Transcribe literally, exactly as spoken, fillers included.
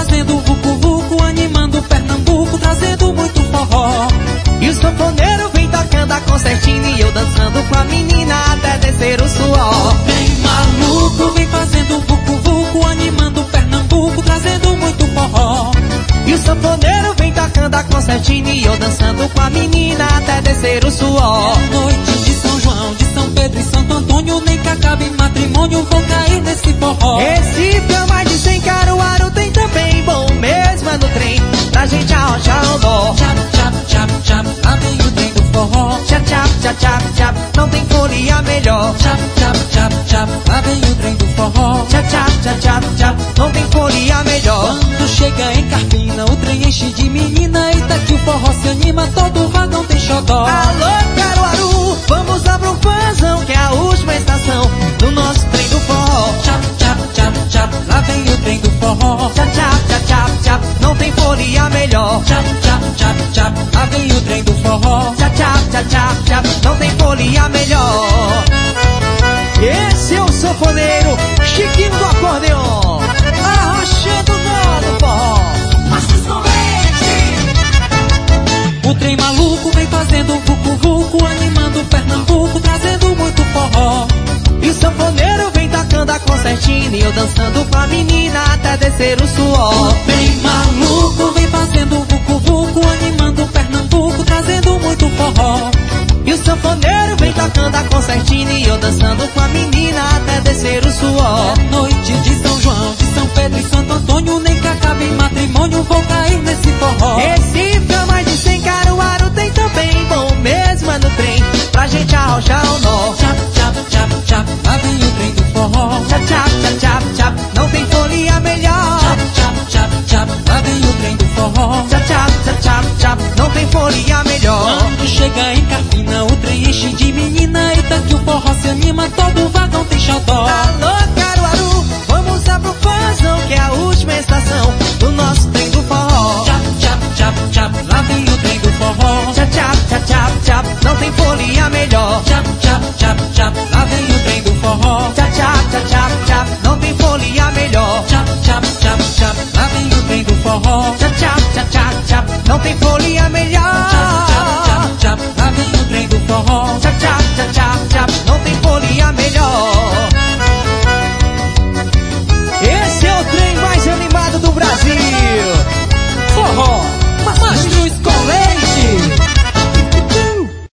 fazendo vucu-vucu, animando Pernambuco, trazendo muito forró. E o sanfoneiro vem tocando a concertina e eu dançando com a menina até descer o suor. Bem maluco, vem fazendo vucu-vucu, animando Pernambuco, trazendo muito forró. E o sanfoneiro vem tocando a concertina e eu dançando com a menina até descer o suor. É noite de São João, de São Pedro e Santo Antônio, nem que acabe matrimônio, vou cair nesse forró. Recife é mais de cem, Caruaru tem também, bom mesmo é no trem, pra gente arrochar o nó. Tchap, tchap, tchap, tchap, lá vem o trem do forró. Tchap, tchap, tchap, tchap, tchap, não tem folia melhor. Tchap, tchap, tchap, tchap, lá vem o trem do forró. Tchap, tchap, tchap, tchap, tchap, não tem folia melhor. Quando chega em Carpina, o trem enche de menina, eita que o forró se anima, todo vagão tem xodó. Alô, Caruaru, vamos lá pro fãzão, que é a última estação do nosso trem do forró. Tchap, tchap, tchap, tchap, lá vem o trem do forró. Tchap, tchap, tchap, tchap, tchap, não tem folia melhor. Tchap, tchap, tchap, tchap, lá vem o trem do forró. Tchap, tchap, tchap, tchap, tchap, não tem folia melhor. Esse é o sanfoneiro Chiquinho do acordeon, arrochando no forró. O trem maluco vem fazendo vucu-vucu, animando Pernambuco, trazendo muito forró. E o sanfoneiro vem tocando a concertina e eu dançando com a menina até descer o suor. O trem maluco vem fazendo vucu-vucu, animando Pernambuco, trazendo muito forró. E o sanfoneiro vem tocando a concertina e eu dançando com a menina até descer o suor. É noite de São João, de São Pedro e Santo Antônio, nem que acabe matrimônio, vou cair nesse forró. Recife é mais de cem, Caruaru tem também, bom mesmo é no trem, pra gente arrochar o nó. Tchap, tchap, tchap, tchap, lá vem o trem do forró. Tchap, tchap, tchap, tchap, tchap, não tem folia melhor. Tchap, tchap, tchap, tchap, lá vem o trem do forró. Tchap, tchap, tchap, tchap, tchap, não tem folia melhor. Quando chega em Carpina, o trem enche de menina, eita que o forró se anima, todo vagão tem xodó. Alô, Caruaru, vamos lá pro fãzão, que é a última estação do nosso trem do forró. Tchap, tchap, tchap, tchap, lá vem o trem do forró. Tchap, tchap, tchap, tchap, tchap, não tem folia melhor. Tchap, tchap, tchap, tchap, lá vem o trem do forró. Tchap, tchap, tchap, tchap, tchap, não tem folia melhor. Tchap, tchap, tchap, tchap, lá vem o trem do forró. Tchap, tchap, tchap, tchap, tchap, não tem folia melhor. Tchap, tchap, tchap, tchap, lá vem o trem do forró. Tchap,